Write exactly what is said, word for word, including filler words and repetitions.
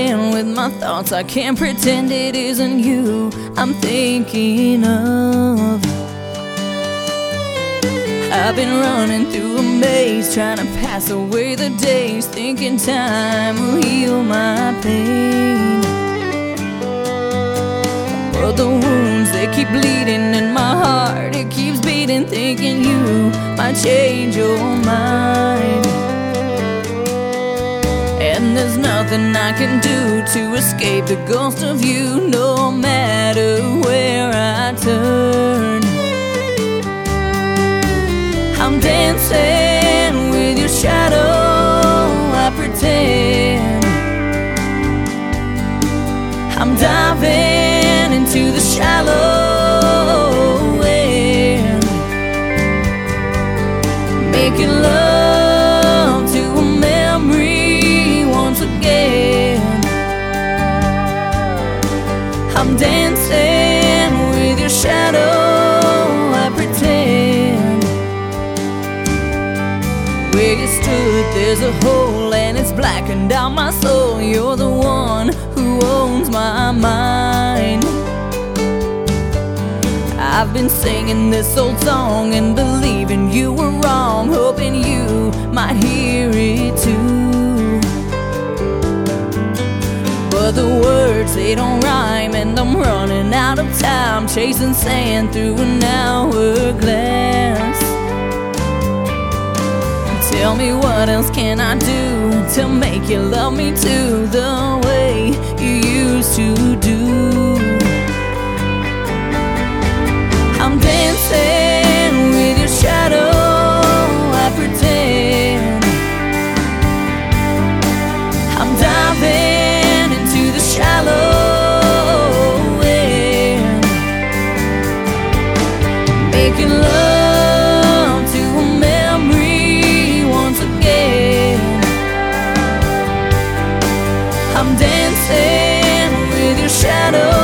dancing with my thoughts. I can't pretend it isn't you I'm thinking of. I've been running through a maze, trying to pass away the days, thinking time will heal my pain. But the wounds, they keep bleeding in my heart, it keeps beating, thinking you might change your mind. And there's nothing I can do to escape the ghost of you, no matter where I turn. I'm dancing with your shadow, I pretend. I'm diving into the shallow end, making love to a memory once again. I'm dancing with your shadow, I pretend. Where you stood, there's a hole and it's blackened out my soul. You're the one who owns my mind. I've been singing this old song and believing you were wrong, hoping you might hear it too. But the words, they don't rhyme, and I'm running out of time, chasing sand through an hourglass. Tell me, what else can I do to make you love me too, the way you used to do? I'm dancing with your shadow, I pretend. I'm diving into the shallow end, making love to a memory once again. I'm dancing with your shadow,